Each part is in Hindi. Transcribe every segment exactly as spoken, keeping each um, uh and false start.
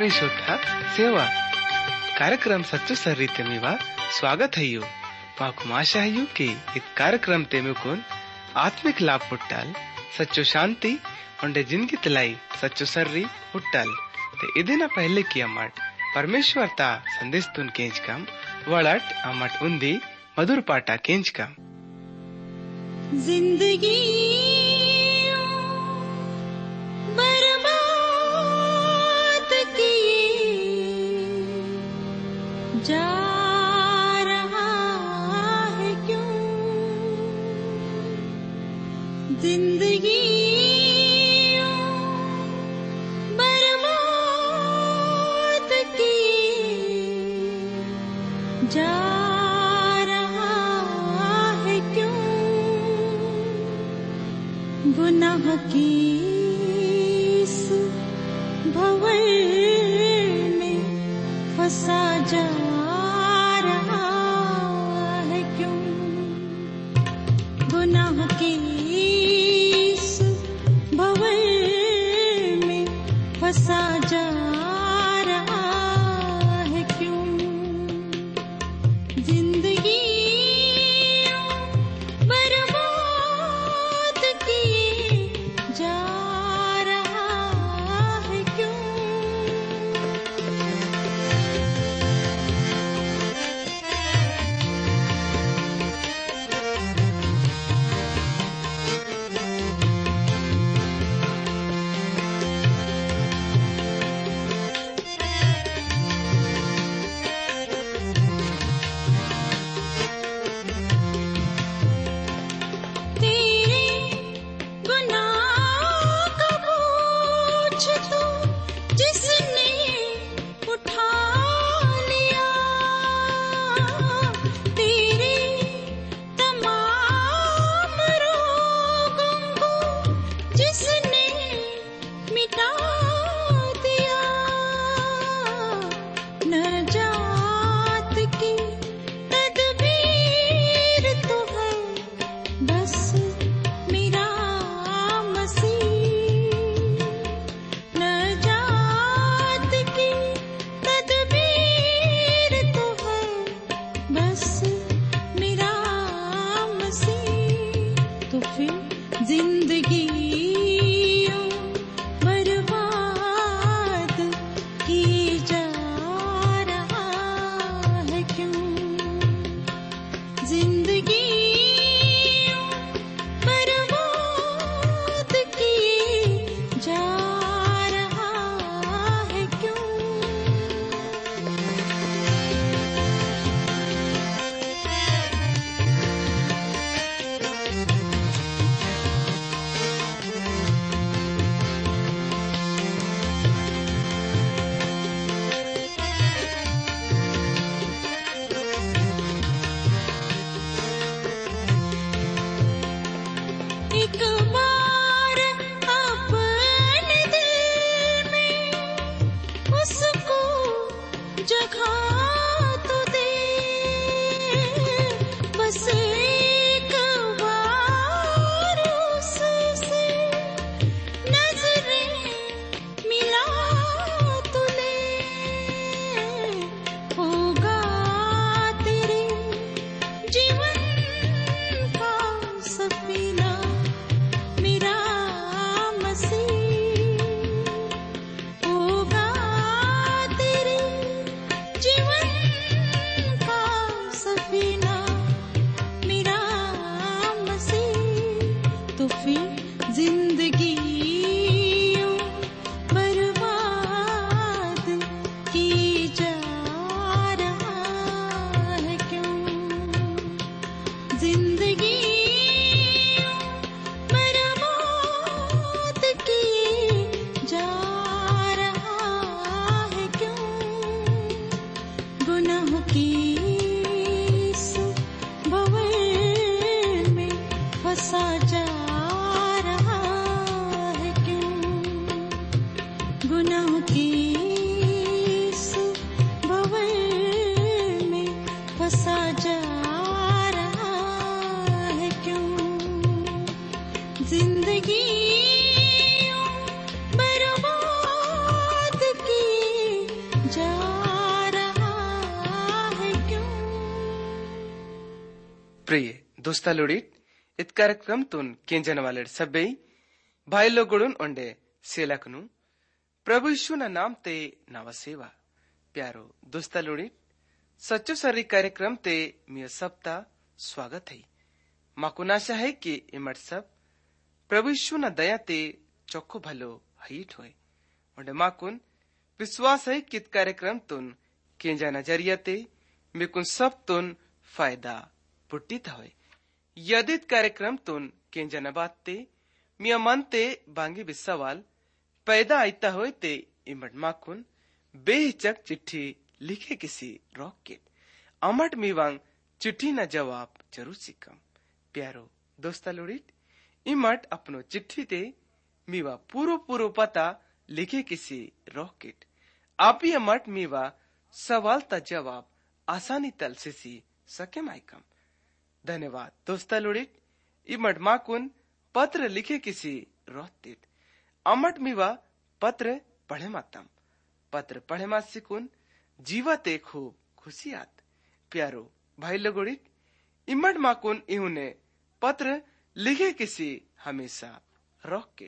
परमेश्वर सेवा कार्यक्रम सच्चो सर्रीते मीवा स्वागत है। माकुम आशा है कि इत कार्यक्रम ते मुकुन आत्मिक लाभ पुट्टाल सच्चो शांति उंडे जिंदगी तलाई सच्चो सर्री पुट्टाल ते इदिना पहले की अमट परमेश्वर ता संदेश तुन केंच कम वड़ट अमट उन्दी मधुर पाटा केंच कम जिंदगी जा रहा है क्यों, जिंदगी बर्बाद किए जा रहा है क्यों, गुनाह की इस भंवर में फंसा जा फंसा जा रहा है क्यों, जिंदगी बर्बाद किए जा रहा है क्यों। जिंदगी बर्बाद किए जा रहा है क्यों। प्रिय दोस्ता लोडीट इत कार्यक्रम तुन केंजन वाले सब्बे भाई लोगुड़ुन ओंडे सेलकनु प्रभु यीशु ना नाम ते नवा सेवा प्यारो दोस्ता लोडीट सच्चो सरी कार्यक्रम ते मिया सबता स्वागत है। माको नाशा है कि इमट सब प्रभु यीशु ना दया ते चौखो भलो हईट होए ओंडे माकुन विश्वास है कि कार्यक्रम तुन केंजा नजरिया ते मिकुन सब तुन फायदा पुट्टित होए। यदि कार्यक्रम तुन केंजा नबात ते मिया मन ते बांगे भी सवाल पैदा आईता होए ते इमट माकुन बेहिचक चिट्ठी लिखे किसी रॉकेट अमट मीवांग चिट्ठी ना जवाब जरूर सिकम। प्यारो दोस्ता लोड़ीट इमट अपनो चिट्ठी ते मीवा पूरो पूरो पता लिखे किसी रॉकेट आप ही अमट मीवा सवाल ता जवाब आसानी तल से सी सके माइकम। धन्यवाद दोस्ता लोड़ीट इमट माकुन पत्र लिखे किसी रोहतीट अमट मीवा पत्र पढ़े मातम पत्र पढ़े मात सिकुन जीवा ते खूब खुशियात। प्यारो भाई लोगोड़ीट इमट माकुन इहुने पत्र लिखे किसी हमेशा रॉकेट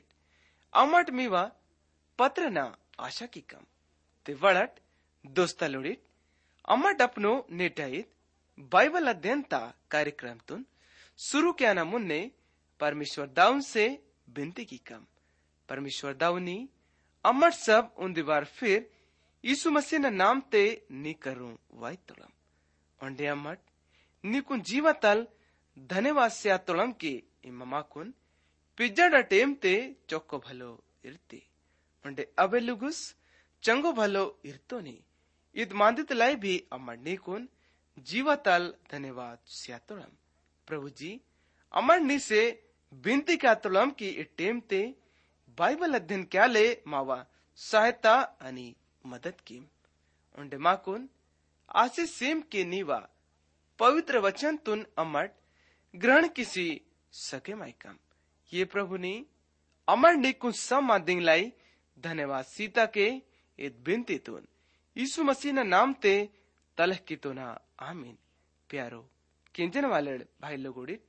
अमट मीवा पत्र ना आशा की कम ते वड़ट दोस्ता लोड़ीट अमट अपनो नेटाइत बाइबल अध्ययन ता कार्यक्रम तुन शुरू क्या ना मुन्ने परमेश्वर दाऊन से बिनती की कम परमेश्वर दाऊनी अमर सब उन दीवार फिर यीशु मसीह ना नाम ते नी करूं वाई तुलम ओंडे अमट निकुन जीवा तल धन्यवाद से तुलम की इमामा कुन पिज्जा डा टेम ते चौको भलो इरती ओंडे अबे लुगुस चंगो भलो इरतो नी इद मांदित लाई भी अमर निकुन जीवा तल धन्यवाद से तुलम प्रभु जी अमर नी से बिनती का तुलम की टेम ते बाइबल अध्ययन क्या ले मावा सहायता अनि मदद की उन्डे माकुन आशीष सेम के नीवा पवित्र वचन तुन अमर ग्रहण किसी सके माइकम ये प्रभु ने अमर निकुन सब मादिंग लाई धन्यवाद सीता के इत बिनती तुन यीशु मसीह ना नाम ते तलह की तो ना आमीन। प्यारो किंजन वाले भाई लोगोड़ित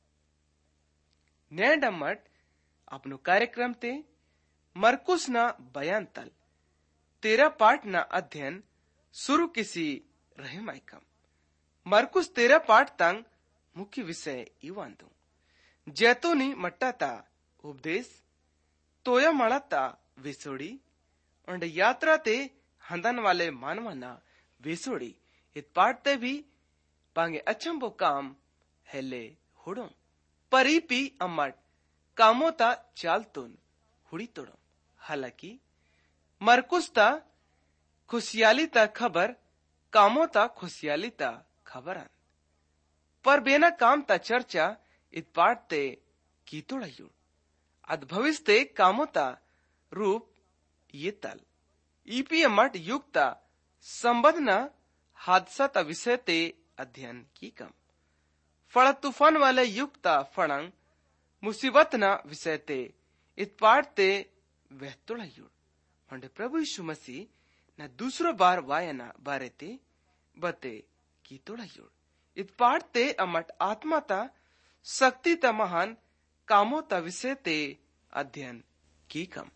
नैंड अमट अपनो कार्यक्रम ते मरकुस ना बयान तल तेरा पाठ ना अध्ययन शुरू किसी रहे माइकम मरकुस तेरा पाठ तंग मुख्य विषय इवांदू जैतोनी मट्टा ता उपदेश तोया मड़ा ता विसोड़ी और यात्रा ते हंदन वाले मानवाना विसोड़ी इत पाठ ते भी पांगे अचंबो काम हेले हुड़ो परी पी अमट कामो ता चाल तुन हुड़ी तोड़ो हालांकि मरकुस ता खुशियाली ता खबर कामो ता खुशियाली ता खबरन पर बेना काम ता चर्चा इत पाठ ते की तोड़ायुड़ अद भविष्य ते कामो ता रूप ये तल ईपी अमट युक्ता संबंधना हादसा ता विषय ते अध्ययन की कम फड़ तूफान वाले युक्ता फड़ंग मुसीबत ना विषय ते इत पाठ ते वह तुड़ायुड़ होंडे प्रभु यीशु मसीह न दूसरो बार वायना बारे ते बते की तुड़ायुड़ इत पाठ ते अमट आत्मा ता शक्ति ता महान कामो ता विषय ते अध्ययन की कम।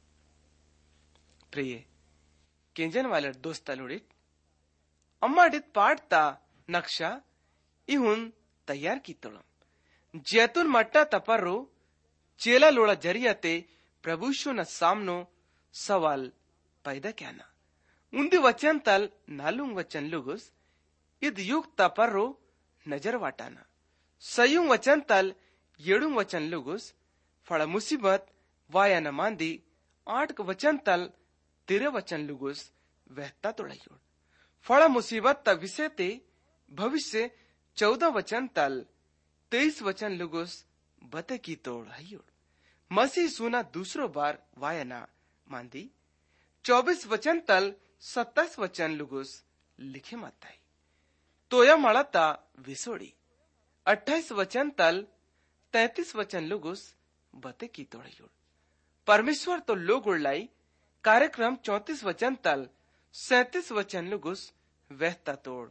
प्रिय केंजन वाले दोस्ता लोड़ित अम्माडित पाठ ता नक्शा इहुन तैयार की तोड़म जैतून मट्टा तपर्रो चेला लोड़ा जरिया ते प्रभुशु न सामनो सवाल पैदा क्या ना उन्दी वचन तल नालुंग वचन लुगुस इद युग तपर्रो नजर वाटाना सयुंग वचन तल येड़ुंग वचन लुगुस फड़ा मुसीबत वाया न मांदी आठ वचन तल तेरे वचन लुगुस वहता तोड़ायुड़ फड़ा मुसीबत ता विषय ते भविष्य चौदह वचन तल तेईस वचन लुगुस बते की तोड़ हयुड़ मसीह सुना दूसरो बार वायना मांदी चौबीस वचन तल सत्ताईस वचन लुगुस लिखे माताई तोया मड़ता विसोड़ी अट्ठाईस वचन तल तैतीस वचन लुगुस बते की तोड़ायुड़ परमेश्वर तो लोग उड़लाई कार्यक्रम चौतीस वचन तल सैतीस वचन लुगुस वहता तोड़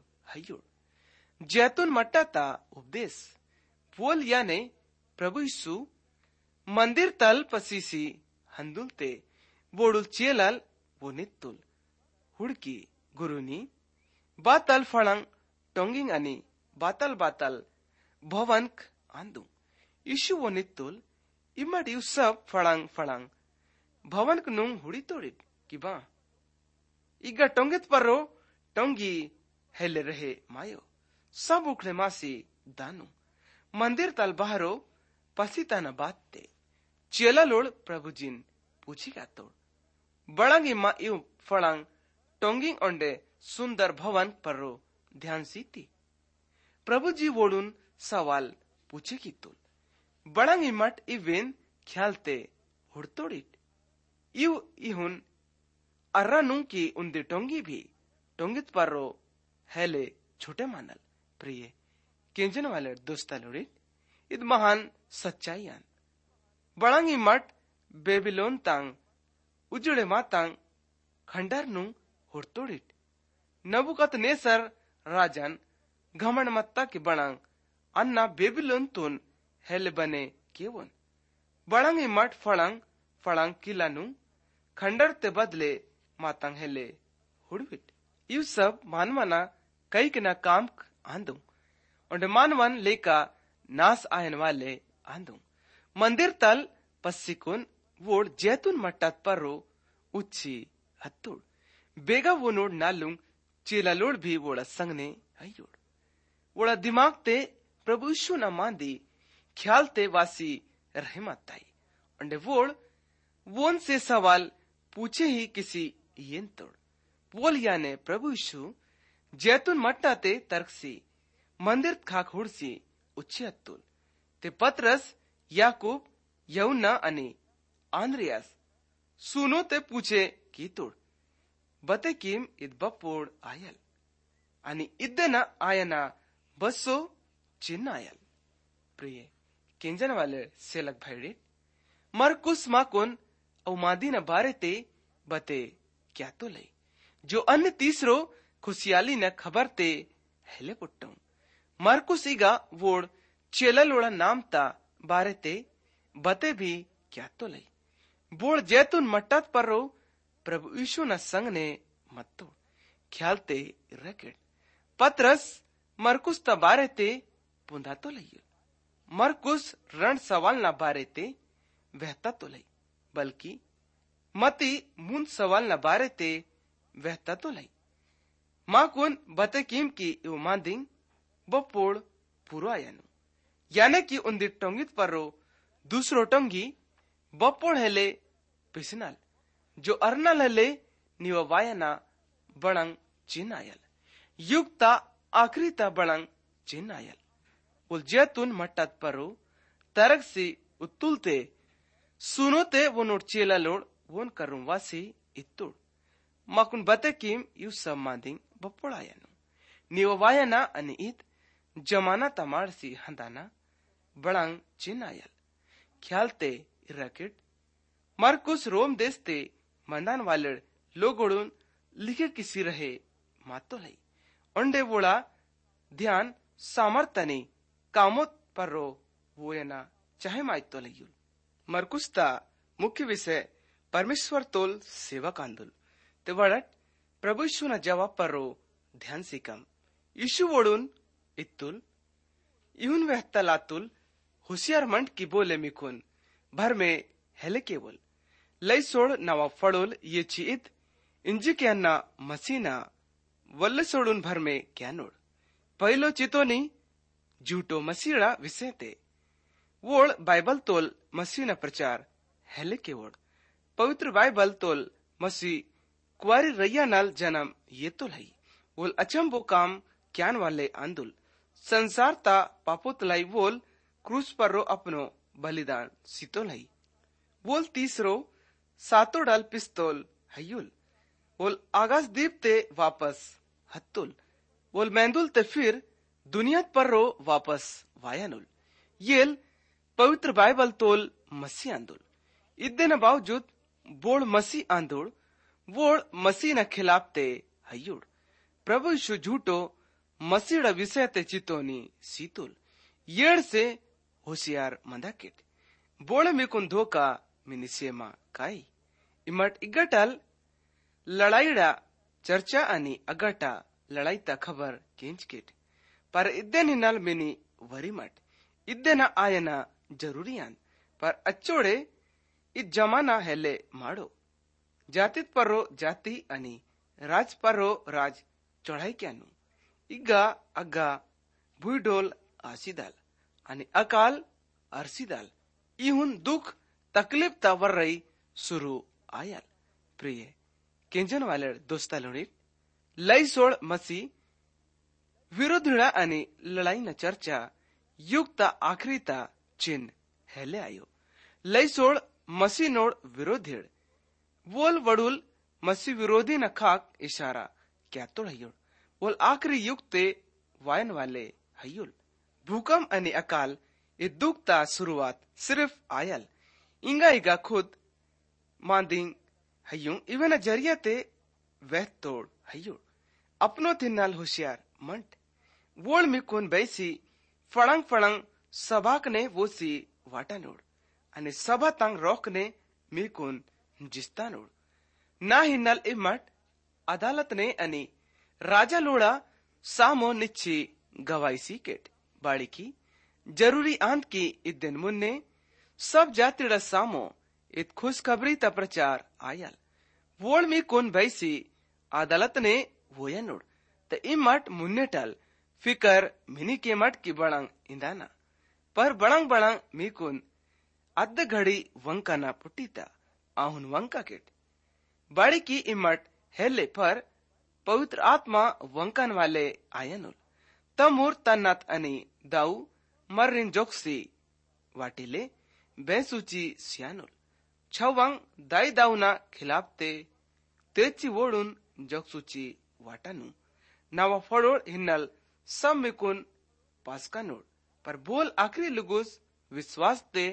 हयोड़ जैतून मट्टाता उपदेश बोल याने प्रभु यीशु मंदिर तल पसीसी हंदुलते बोडुल चेलल वो नित्तुल हुड़की गुरुनी बातल फळंग टोंगिंग अनि बातल बातल भवंक आंदू यीशु वो नित्तुल इमड यू सब फळंग फळंग भवंक नुंग हुड़ी तोड़ित कि बा इगा टोंगित पर्रो टोंगी हेले रहे मायो सब उखड़े मासी दानु मंदिर तल बाहरो पसीता न बात ते चेला लोड़ प्रभु जिन पूछी का तोड़ बड़ंगी मा यू फड़ंग टोंगिंग ओंडे सुंदर भवन पर्रो ध्यान सीती प्रभु जी वोडून सवाल पूछे की तुल बड़ंगी मट इवेन ख्यालते हुड़तोड़िट यू इहुन अर्रानु की उन्दे टोंगी भी टोंगित पर्रो हेले छोटे मानल प्रिय केंजन वाले दोस्ता लोड़िट इद महान सच्चाईयान बड़ंगी मट बेबीलोन तांग उजड़े मातांग खंडर नु हुड़तोड़िट नबुकत नेसर राजन घमंड मत्ता के बड़ंग अन्ना बेबीलोन तुन हेले बने केवन बड़ंगी मट फड़ंग फड़ंग किला नु खंडर ते बदले मातांग हेले हुड़विट यू सब मानवना कई के ना काम आंदू और मानवन लेका नास आयन वाले आंदू मंदिर तल पस्सिकुन वोड जैतून मट्टात पर्रो उच्ची हत्तुड़ बेगा वो नोड नालुंग चेला लोड भी वोड़ा संगने हयोड़ वोड़ा दिमाग ते प्रभु यीशु ना मांदी ख्याल ते वासी रहमताई अंडे वोड़ वोन से सवाल पूछे ही किसी येन तोड़ बोल याने प्रभु यीशु जैतून मट्टा ते तर्कसी मंदिर खाक हुड़सी उच्ची हत्तुल ते पत्रस याकूब यहुन्ना अनि आंद्रियास सुनो ते पूछे की तोड़ बते किम id बपोड़ आयल आणि इद्देना आयना बसो चिन्ह आयल प्रिय केंजन वाले सेलक भाईडे मरकुस माकुन औमादी न बारे ते बते क्या तो लई जो अन्य तीसरो खुशियाली न खबर ते हेले पुट्टू मरकुस इगा वोड़ चेला लोड़ा नाम ता बारे ते बते भी क्या तो लई बोड़ जैतून मट्टात पर्रो प्रभु यीशु न संग ने मत्तो ख्यालते रकेट पत्रस मरकुस ता बारे ते पुंधा तो लई मरकुस रण सवाल ना बारे ते वहता तो लई बल्कि मती मुन सवाल न बारे ते वहता तो लई माकुन बते कीम की यू मांदिंग बपोड़ पूरो आयनु याने की उन्दी टोंगित पर्रो दूसरो टोंगी बपोड़ हेले पिसनाल जो अर्नल हेले निव वायना बड़ंग चिन्ह आयल युक्ता आखरी ता बड़ंग चिन्ह आयल उल जैतून मट्टात पर्रो तरक सी उत्तुलते सुनोते वो नोट चेला लोड वोन करूं वासी इत्तुड़ माकुन बते कीम यू सब मांदिंग बपोड़ आयनु निव वायना अनि इत जमाना तमारसी हंदाना बड़ंग चिन्ह आयल ख्यालते रकेट मरकुस रोम देशते मंदान वाले लोगोड़ून लिखे किसी रहे मातो लई ओंडे वोड़ा ध्यान सामर्थनी कामोत पर्रो वोयना चाहे माइतो लईयुल मरकुस्ता मुख्य विषय परमेश्वर तोल सेवा कांदुल ते वड़ट प्रभु यीशु न जवाब पर्रो ध्यान सिकम यीशु वोड़ून इत्तुल इहुन वहता लातुल होशियार मंड की बोले मिकुन भर में हेले केवल लई सोड़ नवा फड़ोल ये चीत इंजी के अन्ना मसीना वल्ले सोड़ून भर में क्या नोड़ पहलो चितोनी झूठो मसीड़ा विषय ते वोड़ बाइबल तोल मसीना प्रचार हेले केवल पवित्र बाइबल तोल मसी कुआरी रैया नाल जन्म ये तो लई वोल अचंबो काम क्यान वाले आंदुल संसार ता पापोत लाई वोल क्रूस पर रो अपनो बलिदान सीतो लई वोल तीसरो सातो डाल पिस्तौल हयुल वोल आगास दीप ते वापस हत्तुल वोल मैंदुल ते फिर दुनिया पर रो वापस वायानुल येल पवित्र बाइबल तोल मसी आंदुल इद्दे न बावजूद बोड़ मसी आंदोड़ वोड़ मसीह न खिलाफते हयुड़ प्रभु यीशु झूठो मसीह विषय ते चितोनी सीतुल येड़ से होशियार मंदाकिट बोले मिकुन धोका मिनिसेमा काई इमट इगटल लड़ाईड़ा चर्चा आणि अगटा लड़ाईता खबर केंचकिट पर इद्दे निनल मिनी वरिमट इद्दे न आयना जरूरियान पर अच्छोड़े इ जमाना हेले माड़ो जातित पर्रो जाति आणि राज पर्रो राज चढ़ाई क्यानु इग्गा अग्गा भुईडोल आसीदाल आणि अकाल अरसीदाल इहुन दुख तकलीफ तावर रही सुरू आयाल प्रिय केंजन वाले दोस्ता लोणी लई सोड मसी विरोधीड़ा आणि लड़ाई न चर्चा युक्ता आखरीता चिन्ह हेले आयो लई सोड मसी नोड विरोधीड़ वोल वडुल मसी विरोधी न खाक इशारा क्या तो हयुल वोल आखरी युक्ते वायन वाले हयुल भूकंप आणि अकाल ये दुखता शुरुआत सिर्फ आयल इंगा इगा खुद मांदिंग हयुं इवन जरिया ते वह तोड़ हयुं अपनो थिन्नाल होशियार मंट वोल मिकुन बैसी फड़ंग फड़ंग सभाक ने वो सी वाटा नोड़ आणि सभा तंग रोक ने मिकुन जिस्ता नोड़ ना हिन्नल इमट अदालत ने अनि राजा लोड़ा सामो निच्छी गवाई सीकेट बाड़ी की जरूरी आंत की इत दिन मुन्ने सब जातिड़ा सामो इत खुशखबरी ता प्रचार आयल वोल में कौन बैसी अदालत ने वोया नोड़ त इमट मुन्ने टल फिकर मिनी के मट की बड़ंग इंदाना पर बड़ंग बड़ंग मी कुन अद्द घड़ी वंका ना पुटीता आहुन वंका केट बाड़ी की इमट हेले पर पवित्र आत्मा वंकन वाले आयनुल तमुर तन्नत अनि दाऊ मर्रिन जोक्सी वाटिले बेसुची सियानुल छवंग दाई दाऊना खिलाफते तेची वोडुन जोक्सुची वाटानु नावा फड़ोड़ हिन्नल सब मिकुन पासकानुड़ पर बोल आखरी लुगुस विश्वास ते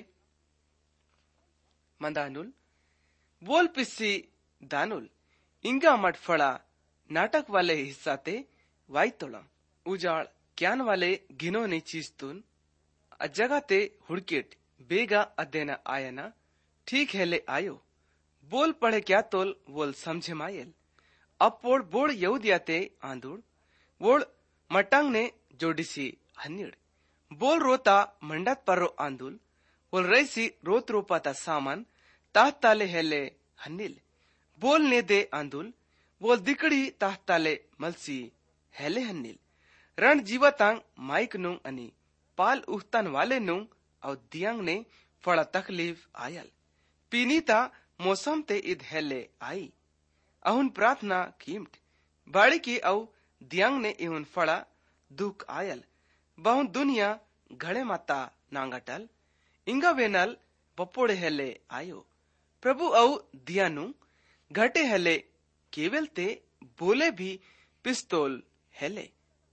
मंदानुल बोल पिस्सी दानुल इंगा मट फड़ा नाटक वाले हिस्सा ते वाई तोड़ा उजाड़ क्यान वाले गिनोनी चीज तुन अजगा ते हुड़किट बेगा अदेना आयना ठीक है ले आयो बोल पढ़े क्या तोल बोल समझे मायल अब पोड़ बोड़ यहूदियाते आंदुड़ वोड़ मटंग ने जोडिसी हन्निड़ बोल रोता मंडत पर्रो आंदुल बोल रईसी रोत रोपाता सामान ताह ताले हेले हन्निल बोल ने दे आंदुल बोल दिकड़ी ताह ताले मलसी हेले हन्निल रण जीवतांग माइक नुंग अनि पाल उहतन वाले नुंग और दियांग ने फड़ा तकलीफ आयल पीनीता मौसम ते इद हेले आई अहुन प्रार्थना कीमट बाड़ी की औ दियांग ने इहुन फड़ा दुख आयल बहुन दुनिया घड़े माता नांगटल इंगा वेनल बपोड़े हेले आयो प्रभु औ दियानु घटे हेले केवल ते बोले भी पिस्तौल हेले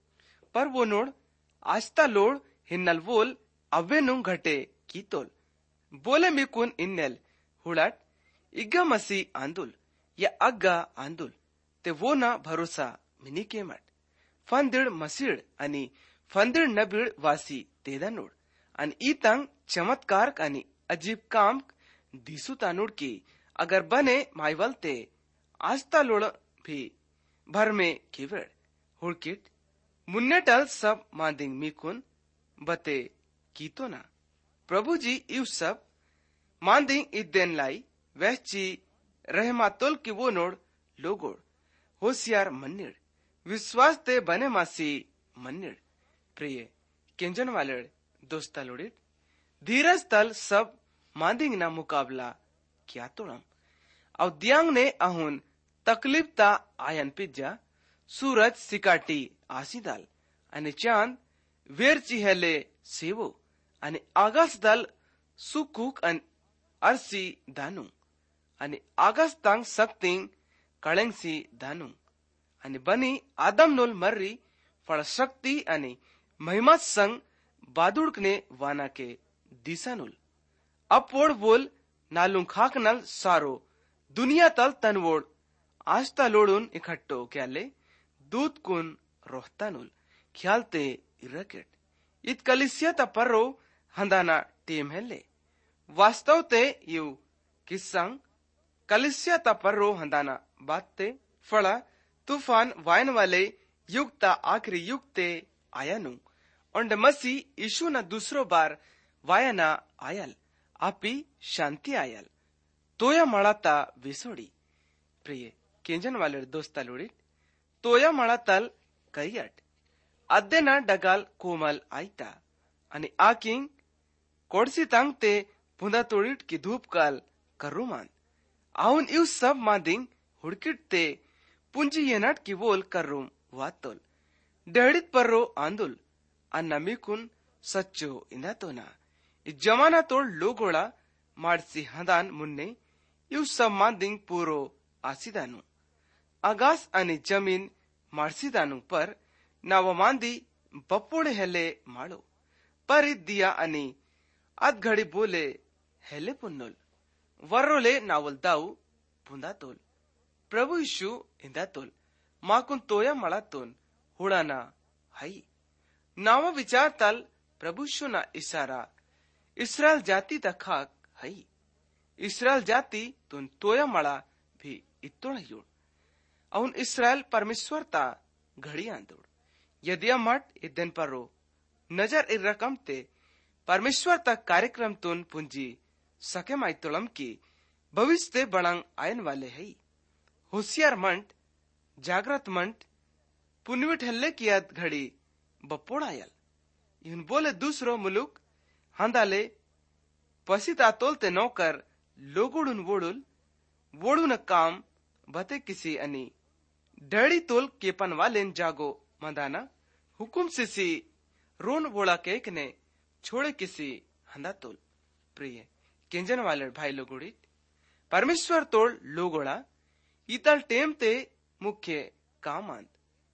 पर वो नोड़ आस्ता लोड़ हिन्नल वोल अव्वे नु घटे कीतोल बोले मिकुन इन्नेल हुड़ट इग्गा मसी आंदुल या अग्गा आंदुल ते वो ना भरोसा मिनी के मट फंदिड़ मसीड़ अनि फंदिड़ नबिड़ वासी तेदानुड़ अन ईतंग चमत्कार अनि अजीब काम दिसु तानुड़ की अगर बने माइवल ते आस्ता लोड़ भी भर में केवड़ हुड़किट मुन्नेटल सब मांदिंग मिकुन बते कीतो ना प्रभु जी इव सब मांदिंग इद्देन लाई वह ची रहमातुल की वो नोड़ लोगोड़ होशियार मन्निड़ विश्वास ते बने मासी मन्निड़ प्रिय केंजन वाले दोस्ता लोड़िड़ धीरज तल सब मांदिंग ना मुकाबला क्या तोड़म और दियांग ने अहुन तकलीफ ता आयन पिज्जा सूरज सिकाटी आसीदाल आणि चांद वेरची हेले सेवो आणि आगास दल सुकुक अन अरसी दानु आणि आगास तांग सक्तिंग कळेंगसी दानु आणि बनी आदम नोल मर्री फळ शक्ति आणि महिमा संग बादुड़कने वाना के दिसानुल अपोड़ बोल नालुंग खाक नल सारो दुनिया तल तनवोड़ आस्ता लोडून इकट्ठो क्याले दूत कुन रोहतानुल ख्यालते इरकेट इत कलिसिया पर्रो हंदाना टीम हेले वास्तव ते यू किस्संग कलिसिया पर्रो हंदाना बातते फड़ा तूफान वायन वाले युगता आखिरी युगते आयानु और मसी यीशु न दूसरो बार वायना आयल आपी शांति आयल तोया मळाता विसोडी प्रिय केंजन वाले दोस्ता लोडी तोया मळातल कईयट अद्देना डगाल कोमल आयता आणि आकिंग कोडसी तांगते पुंदा तोडीट की धूप काल करूमान आउन इव सब मादिंग हुडकिट ते पुंजी येनाट की वोल करूम वातोल डेहडित पर्रो आंदुल अन्ना मीकुन सच्चो इंदातोना जमाना तोड़ लोगोड़ा माडसी हदान मुन्ने इव सब मादिंग पूरो आसिदानु आगास आणि जमीन माडसिदानु पर नावमांदी बप्पोड़े हेले माड़ो पर दिया आणि अद घड़ी बोले हेले पुन्नोल वर्रोले नावल दाऊ पुंदातोल प्रभु यीशु इंदातोल माकुन तोया मळातोन हुडाना हई नावा विचार तल प्रभु यीशु ना इशारा इस्राएल जाति दखाक हई इस्राएल जाति तुन तोया मळा भी इतोड़ योड़ अउन इस्राएल परमेश्वर ता घड़ी आंदोड़ यदि मठ इदन परो नजर इ रकम ते परमेश्वर तक कार्यक्रम तुन पुंजी सके माइतोलम की भविष्य बड़ंग आयन वाले है होशियार मंट जागृत मंट पुनविट हल्ले की याद घड़ी बपोड़ आयल इन बोले दूसरो मुलुक हंदाले पसिता तोलते नौकर लोगुडुन वोडुल वोडुन काम बते किसी अनि डड़ी तोल केपन वालेन जागो मंदाना हुकुम सिसी रोन वोड़ा केक ने छोड़े किसी हंदा तोल प्रिय केंजन वाले भाई लोगोड़ी परमेश्वर तोड़ लोगोड़ा इतल टेम ते मुख्य कामांत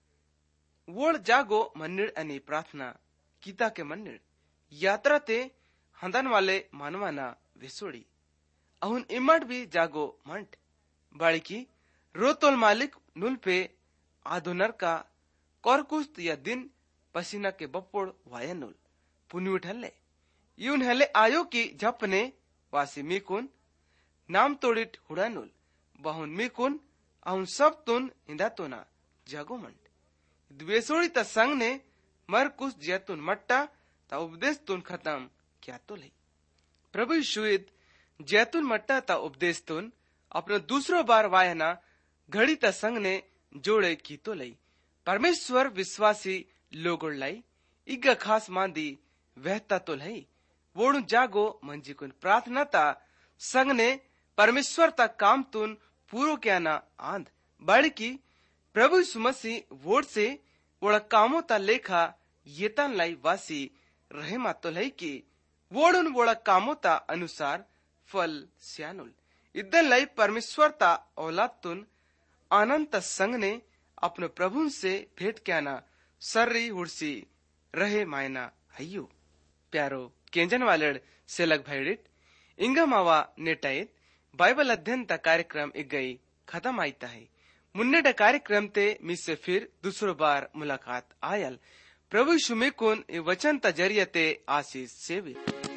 वोड़ जागो मन्निड़ अनि प्रार्थना कीता के मन्निड़ यात्रा ते हंदन वाले मानवाना विसोड़ी अहुन इमट भी जागो मंट बाड़की रोतोल मालिक नुल पे आधुनर का कौरकुस्त या दिन पसीना के बप्पोड़ वायनुल पुन्युट हल्ले यून हल्ले आयो की झपने वासी मीकुन नाम तोड़िट हुडानुल बहुन मीकुन अहुन सब तुन इंदातोना जागो मंट द्वेषोड़ी ता संग ने मर कुछ जैतुन मट्टा ता उपदेश तुन खत्म क्या तो ले प्रभु यीशुद जैतुन मट्टा ता उपदेश तुन अपने दूसरो बार वायना घड़ी ता संग ने जोड़े की तो लई परमेश्वर विश्वासी लोगों लाई इग्गा खास मांदी वहता तो लई वोडु जागो मंजी कुन प्रार्थना ता संग ने परमेश्वर ता काम तुन पूरो क्या ना आंध बाड़ी की प्रभु यीशु मसीह वोड से वोड़ा कामों ता लेखा येतन लाई वासी रहे मातो लई की वोडुन वोड़ा कामों ता अनुसार फल स्यानुल इदन लाई परमेश्वर ता औलाद तुन आनंद संग ने अपने प्रभु से भेंट क्या ना सर्री हुड़सी रहे मायना हयू प्यारो केंजन वालेड से लग भैडिट इंगा मावा नेटाइत बाइबल अध्ययन ता कार्यक्रम एक गई खत्म आईता है मुन्ने कार्यक्रम ते मिससे फिर दूसरो बार मुलाकात आयल प्रभु शुमेकुन वचन ता जरिए ते आशीष सेवी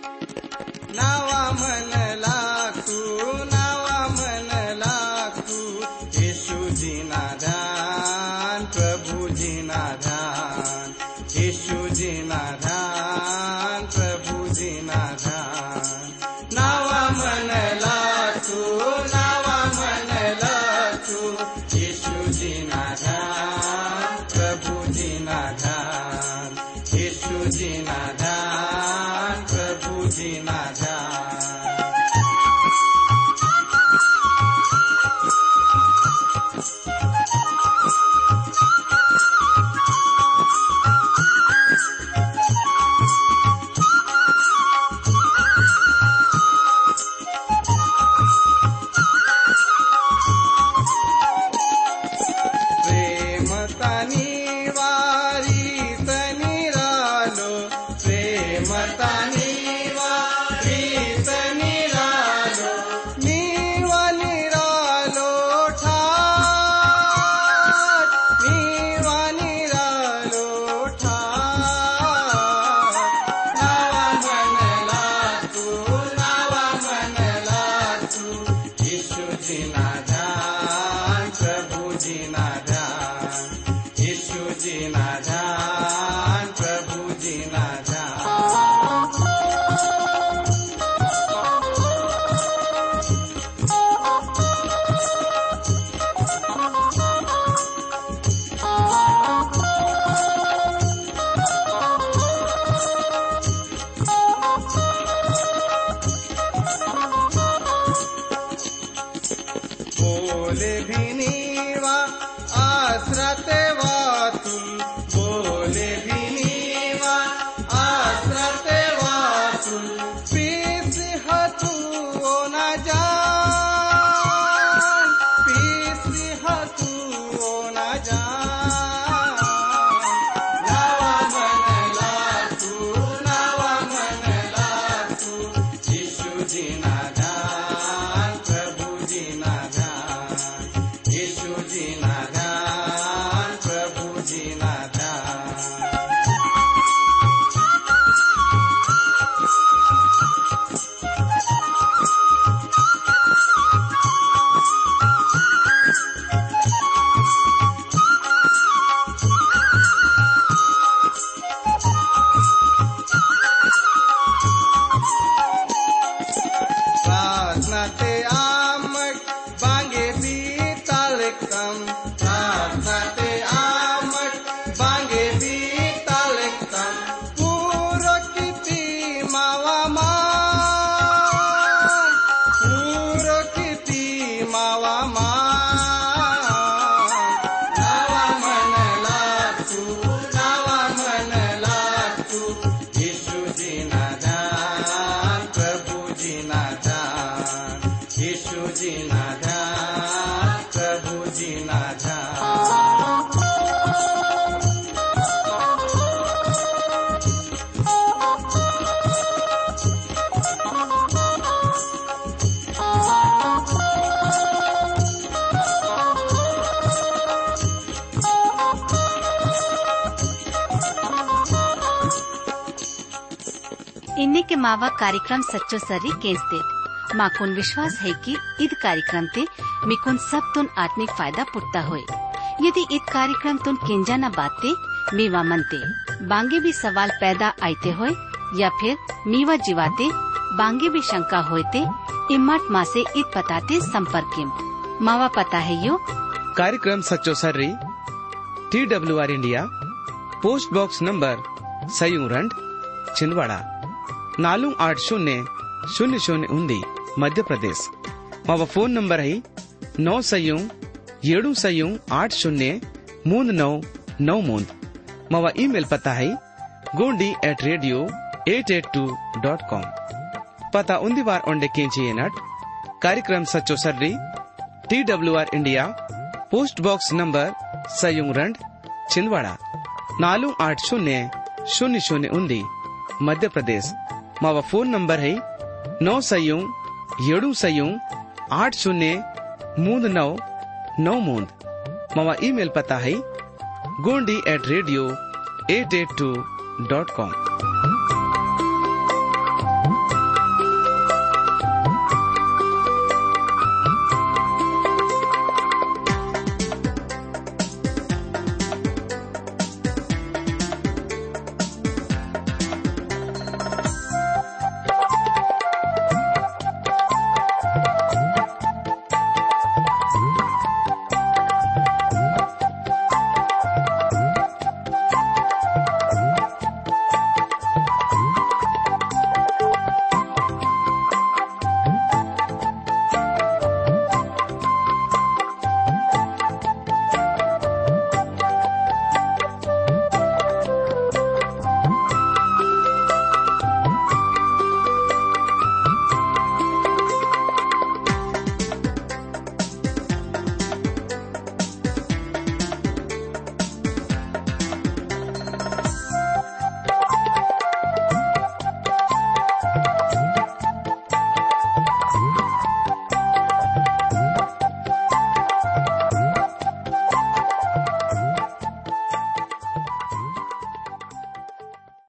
नावा मन लागतू नावा मन लागतू यीशु जी ना ध्यान प्रभु जी ना ध्यान यीशु जी ना ध्यान प्रभु जी ना ध्यान नावा मन लागतू नावा मन लागतू यीशु जी ना ध्यान प्रभु जी ना ध्यान यीशु जी ना ध्यान प्रभु जी ना ध्यान प्रेम तनी वारी तनी रालो प्रेम जी ना ध्यान, प्रभु जी ना ध्यान। बोले भी नीवा आश्रते वातुल, बोले भी नीवा आश्रते वातुल, पीस हतु ओ न जान, पीस हतु ओ न जान। नवा मन लातु, नवा मन लातु, यीशु जी ना ध्यान, प्रभु जी ना ध्यान, यीशु जी ना ध्यान, प्रभु जी ना ध्यान। प्रार्थना ते आमक बांगे दी तालकम, प्रार्थना ते आमक बांगे दी तालकम, पूरो किती मावा मान, पूरो किती मावा मान। नवा मन लागतू, नवा मन लागतू, यीशु जी ना ध्यान, प्रभु जी ना ध्यान, यीशु जी ना ध्यान, प्रभु जी ना ध्यान। इन्हीं के मावा कार्यक्रम सच्चो सर्री केंचते माकुन विश्वास है कि ईद कार्यक्रम ते मिकुन सब तुन आत्मिक फायदा पुटता होए। यदि ईद कार्यक्रम तुन केंजा न बाते मीवा मनते बांगे भी सवाल पैदा आते होए या फिर मीवा जीवाते बांगे भी शंका होते इम्मत माँ से ईद पताते संपर्क किम मावा पता है यो कार्यक्रम सच्चो सर्री T W R India post box number सयूरंड छिंदवाड़ा नालू आठ शून्य शून्य शून्य उन्दी मध्य प्रदेश। मावा फोन नंबर है नौ सयू येडू सयू आठ शून्य मूंद नौ नौ मूंद। मावा ईमेल पता है Gondi at radio eight eight two dot com. पता उन्दी बार ओंडे केंची नट कार्यक्रम सच्चो सर्री T W R India post box number सयूरंड छिंदवाड़ा नालू आठ शून्य शून्य शून्य उन्दी मध्य प्रदेश। मावा फोन नंबर है नौ सयू येडू सयू आठ शून्य मूंद नौ नौ मूंद। मावा ईमेल पता है Gondi at radio eight eight two dot com.